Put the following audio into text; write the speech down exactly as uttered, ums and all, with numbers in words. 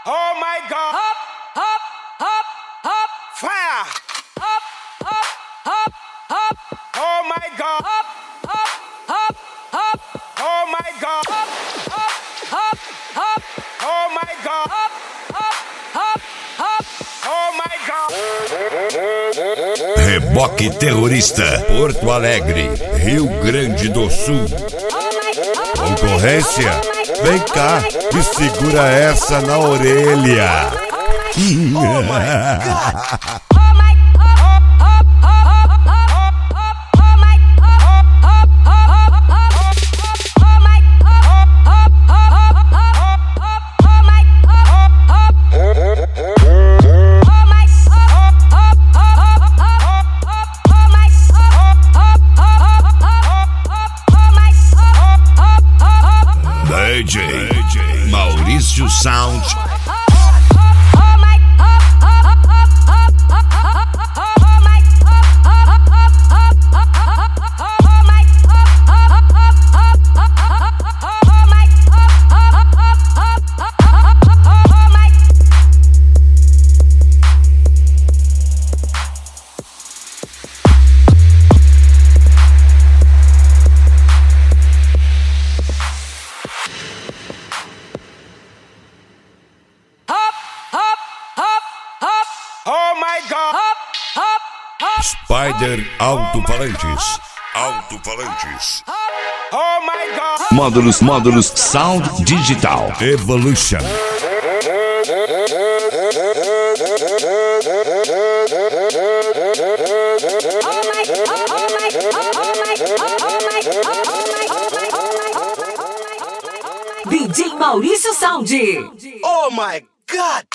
Oh my God. Hop, hop, hop, hop. Fire. Hop, hop, hop, hop. Oh my God. Hop, hop, hop, hop. Oh my God. Hop, hop, hop, hop. Oh my God. Hop, hop, hop, hop. Oh my God. Reboque Terrorista, Porto Alegre, Rio Grande do Sul. Concorrência, vem cá e segura essa na orelha. Oh my God. D J Maurício Sound. Oh my God. Hop, hop, hop. Spider Alto-Falantes. Alto-Falantes. Oh my God. Módulos, módulos, Sound Digital. Evolution. D J Maurício Sound. Oh my God.